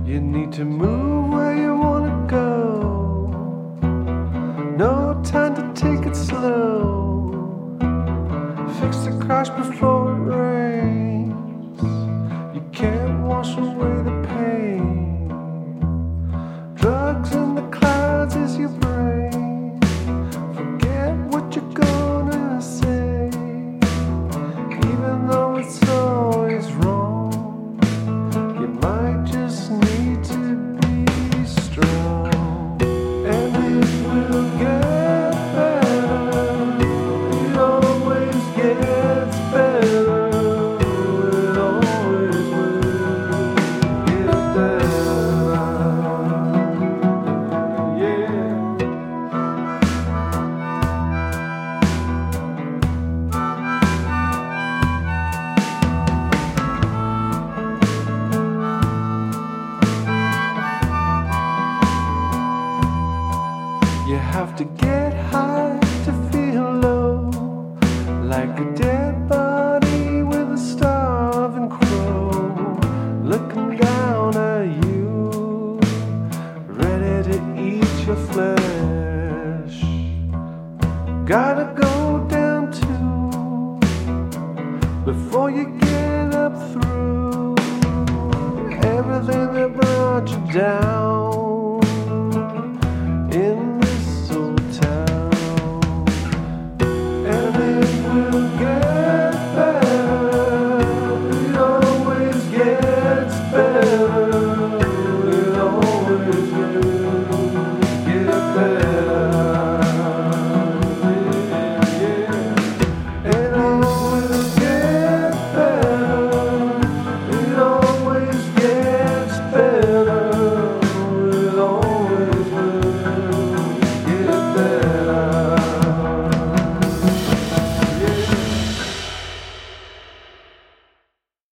You need to move where you wanna go. No time to take it slow. Fix the crash before it rains. You can't wash away the pain. Drugs in the clouds is your brain. Forget what you're gonna say. Even though it's always wrong, you might just need to be strong. And it will get better. It always gets better. It always will get better. Yeah. You have to get high to feel low, like a dead body with a starving crow looking down at you, ready to eat your flesh. Gotta go down too before you get up through everything that brought you down.